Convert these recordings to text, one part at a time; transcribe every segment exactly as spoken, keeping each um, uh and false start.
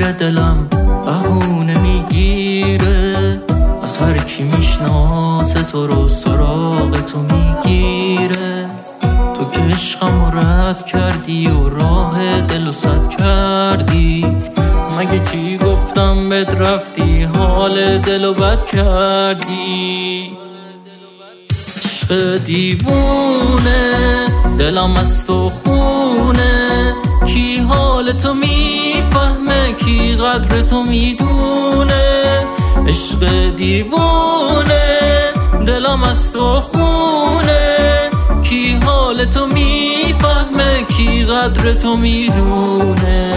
دلم بهونه میگیره، از هر کی میشناسه تو رو سراغ تو میگیره. تو که عشقمو رد کردی و راه دلو سد کردی، مگه چی گفتم بهت رفتی حال دلو بد کردی. عشق دیوونه دلم از تو خونه، کی حال تو میفهمه کی قدر تو میدونه. عشق دیوونه دلم از تو خونه، کی حال تو میفهمه کی قدر تو میدونه.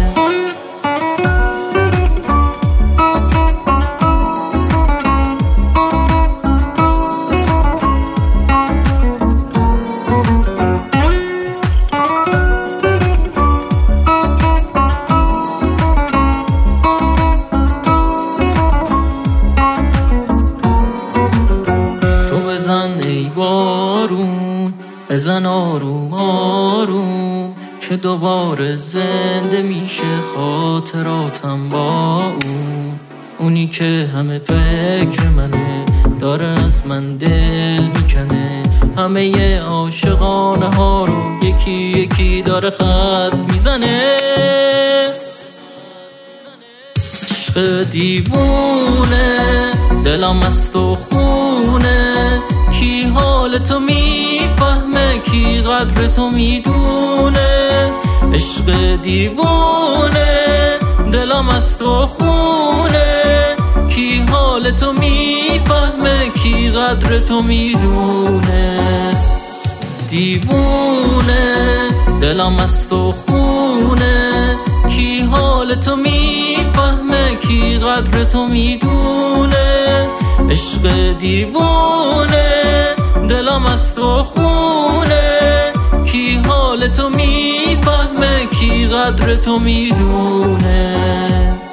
بزن آروم آروم که دوباره زنده میشه خاطراتم با اون. اونی که همه فکر منه، داره از من دل میکنه، همه ی عاشقانه ها رو یکی یکی داره خط میزنه. عشق دیوونه دلم از تو خونه، کی حال تو میفهمه کی قدر تو میدونه. عشق دیوونه دلم از تو خونه، کی حال تو میفهمه کی قدر تو میدونه. دیوونه دلم از تو خونه، کی حال تو میفهمه کی قدر تو میدونه. عشق دیوونه دلم از تو خونه، کی حال تو میفهمه کی قدر تو میدونه.